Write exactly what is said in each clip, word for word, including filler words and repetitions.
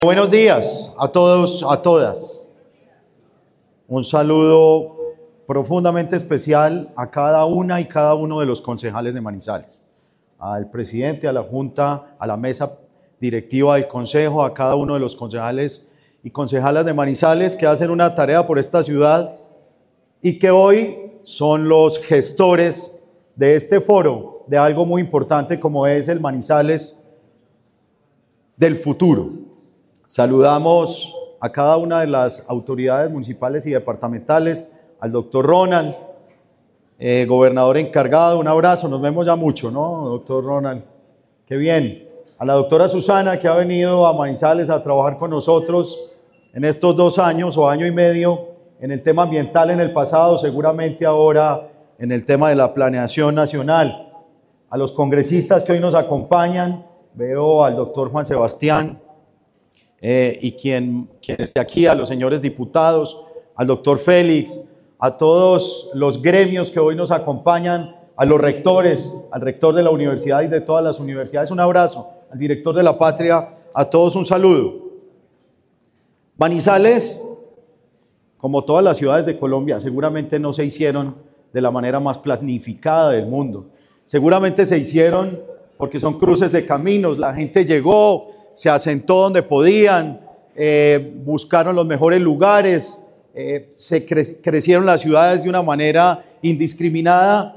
Buenos días a todos, a todas. Un saludo profundamente especial a cada una y cada uno de los concejales de Manizales, al presidente, a la junta, a la mesa directiva del consejo, a cada uno de los concejales y concejalas de Manizales que hacen una tarea por esta ciudad y que hoy son los gestores de este foro, de algo muy importante como es el Manizales del futuro. Saludamos a cada una de las autoridades municipales y departamentales, al doctor Ronald, eh, gobernador encargado, un abrazo, nos vemos ya mucho, ¿no, doctor Ronald? Qué bien. A la doctora Susana, que ha venido a Manizales a trabajar con nosotros en estos dos años o año y medio en el tema ambiental en el pasado, seguramente ahora en el tema de la planeación nacional. A los congresistas que hoy nos acompañan, veo al doctor Juan Sebastián, Eh, y quien, quien esté aquí, a los señores diputados, al doctor Félix, a todos los gremios que hoy nos acompañan, a los rectores, al rector de la universidad y de todas las universidades, un abrazo, al director de la Patria, a todos un saludo. Manizales, como todas las ciudades de Colombia, seguramente no se hicieron de la manera más planificada del mundo. Seguramente se hicieron porque son cruces de caminos, la gente llegó, se asentó donde podían, eh, buscaron los mejores lugares, eh, se cre- crecieron las ciudades de una manera indiscriminada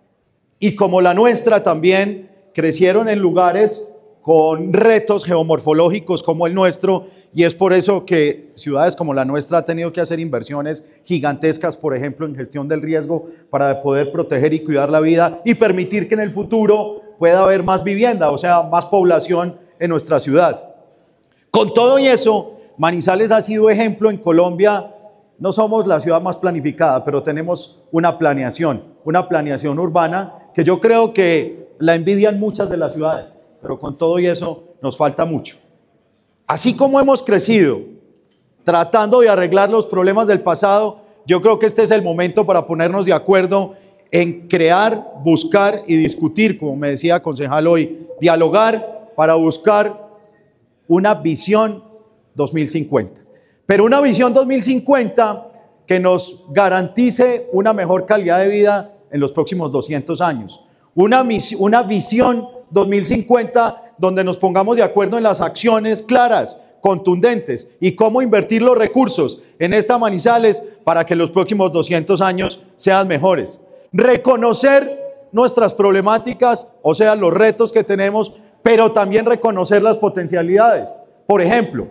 y como la nuestra también crecieron en lugares con retos geomorfológicos como el nuestro, y es por eso que ciudades como la nuestra han tenido que hacer inversiones gigantescas, por ejemplo, en gestión del riesgo para poder proteger y cuidar la vida y permitir que en el futuro pueda haber más vivienda, o sea, más población en nuestra ciudad. Con todo y eso, Manizales ha sido ejemplo en Colombia. No somos la ciudad más planificada, pero tenemos una planeación, una planeación urbana que yo creo que la envidian muchas de las ciudades, pero con todo y eso nos falta mucho. Así como hemos crecido tratando de arreglar los problemas del pasado, yo creo que este es el momento para ponernos de acuerdo en crear, buscar y discutir, como me decía concejal hoy, dialogar para buscar una visión dos mil cincuenta. Pero una visión dos mil cincuenta que nos garantice una mejor calidad de vida en los próximos doscientos años. Una, una visión dos mil cincuenta donde nos pongamos de acuerdo en las acciones claras, contundentes y cómo invertir los recursos en esta Manizales para que los próximos doscientos años sean mejores. Reconocer nuestras problemáticas, o sea, los retos que tenemos, pero también reconocer las potencialidades. Por ejemplo,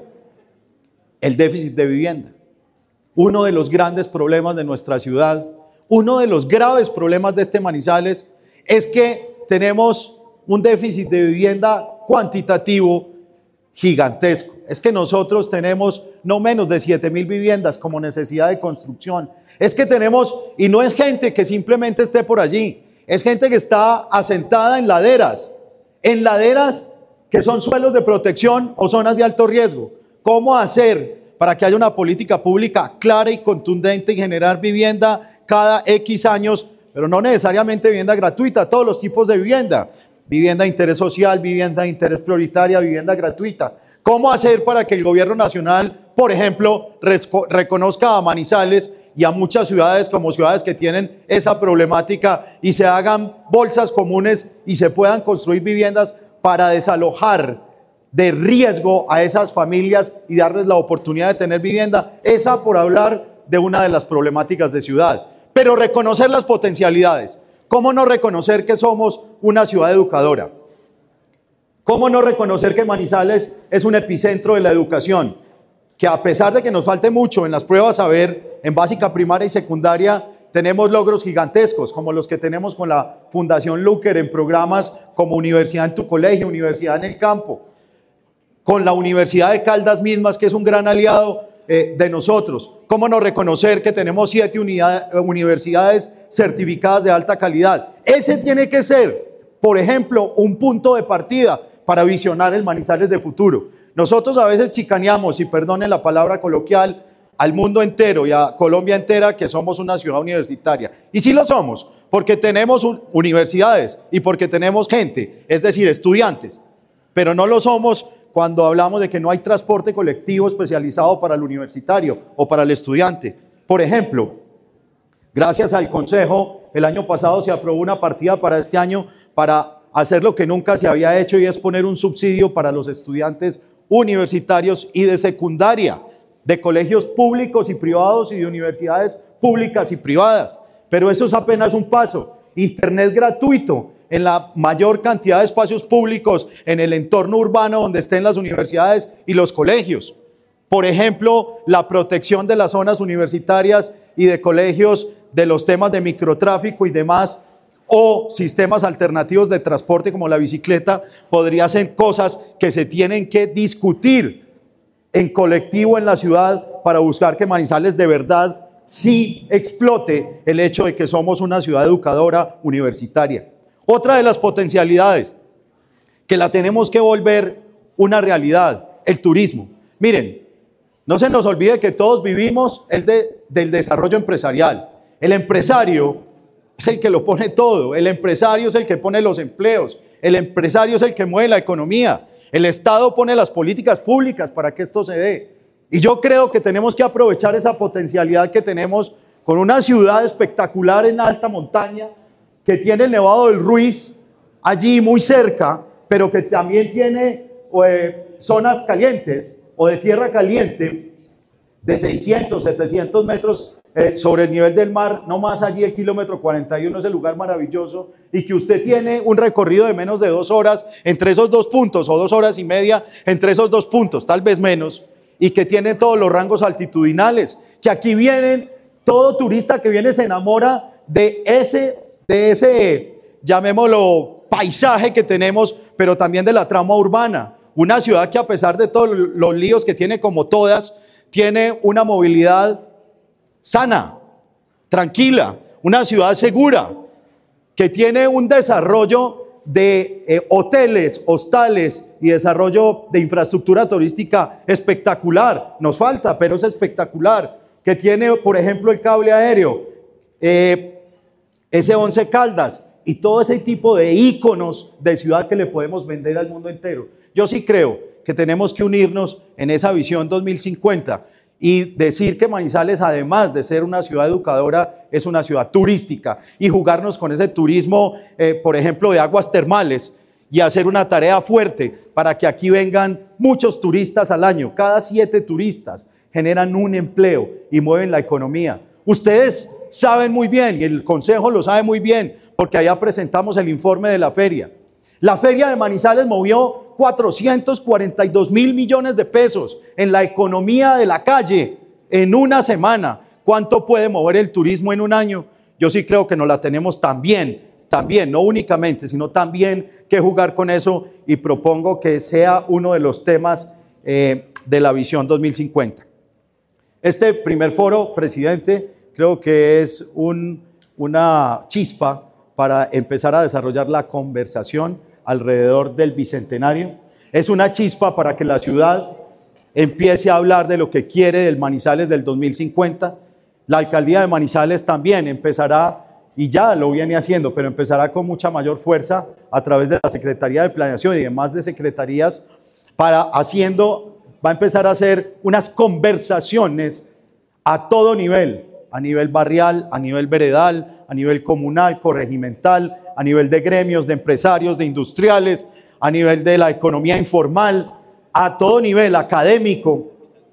el déficit de vivienda. Uno de los grandes problemas de nuestra ciudad, uno de los graves problemas de este Manizales es que tenemos un déficit de vivienda cuantitativo gigantesco. Es que nosotros tenemos no menos de siete mil viviendas como necesidad de construcción. Es que tenemos, y no es gente que simplemente esté por allí, es gente que está asentada en laderas, en laderas que son suelos de protección o zonas de alto riesgo. ¿Cómo hacer para que haya una política pública clara y contundente y generar vivienda cada X años, pero no necesariamente vivienda gratuita, todos los tipos de vivienda, vivienda de interés social, vivienda de interés prioritaria, vivienda gratuita? ¿Cómo hacer para que el gobierno nacional, por ejemplo, reconozca a Manizales y a muchas ciudades como ciudades que tienen esa problemática y se hagan bolsas comunes y se puedan construir viviendas para desalojar de riesgo a esas familias y darles la oportunidad de tener vivienda? Esa por hablar de una de las problemáticas de ciudad. Pero reconocer las potencialidades. ¿Cómo no reconocer que somos una ciudad educadora? ¿Cómo no reconocer que Manizales es un epicentro de la educación? Que a pesar de que nos falte mucho en las pruebas saber, en básica, primaria y secundaria, tenemos logros gigantescos, como los que tenemos con la Fundación Luker en programas como Universidad en tu Colegio, Universidad en el Campo, con la Universidad de Caldas mismas, que es un gran aliado eh, de nosotros. ¿Cómo no reconocer que tenemos siete unidades, universidades certificadas de alta calidad? Ese tiene que ser, por ejemplo, un punto de partida para visionar el Manizales de futuro. Nosotros a veces chicaneamos, y perdonen la palabra coloquial, al mundo entero y a Colombia entera que somos una ciudad universitaria. Y sí lo somos, porque tenemos universidades y porque tenemos gente, es decir, estudiantes. Pero no lo somos cuando hablamos de que no hay transporte colectivo especializado para el universitario o para el estudiante. Por ejemplo, gracias al Consejo, el año pasado se aprobó una partida para este año para hacer lo que nunca se había hecho, y es poner un subsidio para los estudiantes universitarios y de secundaria, de colegios públicos y privados y de universidades públicas y privadas. Pero eso es apenas un paso. Internet gratuito en la mayor cantidad de espacios públicos en el entorno urbano donde estén las universidades y los colegios. Por ejemplo, la protección de las zonas universitarias y de colegios de los temas de microtráfico y demás, o sistemas alternativos de transporte como la bicicleta, podría ser cosas que se tienen que discutir en colectivo en la ciudad para buscar que Manizales de verdad sí explote el hecho de que somos una ciudad educadora universitaria. Otra de las potencialidades que la tenemos que volver una realidad, el turismo. Miren, no se nos olvide que todos vivimos el de, del desarrollo empresarial. El empresario es el que lo pone todo, el empresario es el que pone los empleos, el empresario es el que mueve la economía, el Estado pone las políticas públicas para que esto se dé. Y yo creo que tenemos que aprovechar esa potencialidad que tenemos con una ciudad espectacular en alta montaña, que tiene el Nevado del Ruiz allí muy cerca, pero que también tiene eh, zonas calientes o de tierra caliente de seiscientos, setecientos metros eh, sobre el nivel del mar, no más allí el kilómetro cuarenta y uno es el lugar maravilloso, y que usted tiene un recorrido de menos de dos horas entre esos dos puntos, o dos horas y media entre esos dos puntos, tal vez menos, y que tiene todos los rangos altitudinales, que aquí vienen, todo turista que viene se enamora de ese, de ese, llamémoslo, paisaje que tenemos, pero también de la trama urbana. Una ciudad que, a pesar de todos los líos que tiene, como todas, tiene una movilidad sana, tranquila, una ciudad segura, que tiene un desarrollo de eh, hoteles, hostales y desarrollo de infraestructura turística espectacular. Nos falta, pero es espectacular. Que tiene, por ejemplo, el cable aéreo, eh, ese Once Caldas y todo ese tipo de íconos de ciudad que le podemos vender al mundo entero. Yo sí creo que tenemos que unirnos en esa visión dos mil cincuenta y decir que Manizales, además de ser una ciudad educadora, es una ciudad turística, y jugarnos con ese turismo, eh, por ejemplo, de aguas termales, y hacer una tarea fuerte para que aquí vengan muchos turistas al año. Cada siete turistas generan un empleo y mueven la economía. Ustedes saben muy bien, y el Consejo lo sabe muy bien, porque allá presentamos el informe de la feria. La feria de Manizales movió cuatrocientos cuarenta y dos mil millones de pesos en la economía de la calle en una semana. ¿Cuánto puede mover el turismo en un año? Yo sí creo que nos la tenemos también, también, no únicamente, sino también que jugar con eso, y propongo que sea uno de los temas eh, de la visión dos mil cincuenta. Este primer foro, presidente, creo que es un, una chispa para empezar a desarrollar la conversación alrededor del Bicentenario. Es una chispa para que la ciudad empiece a hablar de lo que quiere del Manizales del dos mil cincuenta. La alcaldía de Manizales también empezará, y ya lo viene haciendo, pero empezará con mucha mayor fuerza a través de la Secretaría de Planeación y demás de secretarías, para haciendo, va a empezar a hacer unas conversaciones a todo nivel, a nivel barrial, a nivel veredal, a nivel comunal, corregimental, a nivel de gremios, de empresarios, de industriales, a nivel de la economía informal, a todo nivel académico,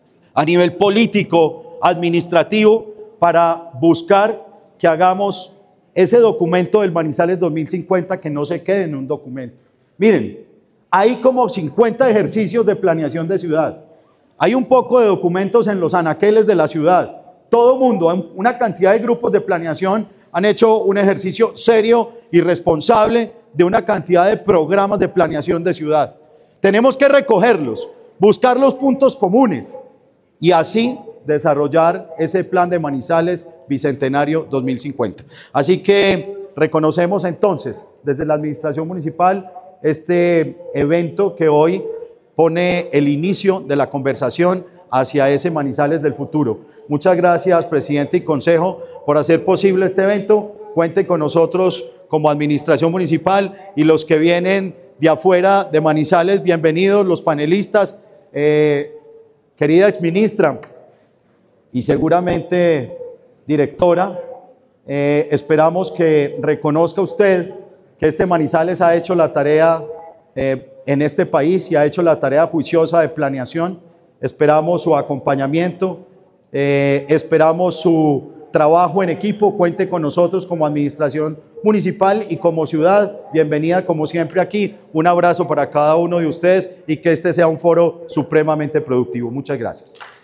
a nivel político, administrativo, para buscar que hagamos ese documento del Manizales dos mil cincuenta que no se quede en un documento. Miren, hay como cincuenta ejercicios de planeación de ciudad. Hay un poco de documentos en los anaqueles de la ciudad. Todo mundo, una cantidad de grupos de planeación han hecho un ejercicio serio y responsable de una cantidad de programas de planeación de ciudad. Tenemos que recogerlos, buscar los puntos comunes y así desarrollar ese plan de Manizales Bicentenario dos mil cincuenta. Así que reconocemos entonces desde la administración municipal este evento que hoy pone el inicio de la conversación hacia ese Manizales del futuro. Muchas gracias, presidente y consejo, por hacer posible este evento. Cuenten con nosotros como administración municipal, y los que vienen de afuera de Manizales, bienvenidos los panelistas, eh, querida exministra y seguramente directora, eh, esperamos que reconozca usted que este Manizales ha hecho la tarea eh, en este país y ha hecho la tarea juiciosa de planeación. Esperamos su acompañamiento, eh, esperamos su trabajo en equipo, cuente con nosotros como administración municipal y como ciudad. Bienvenida como siempre aquí, un abrazo para cada uno de ustedes y que este sea un foro supremamente productivo. Muchas gracias.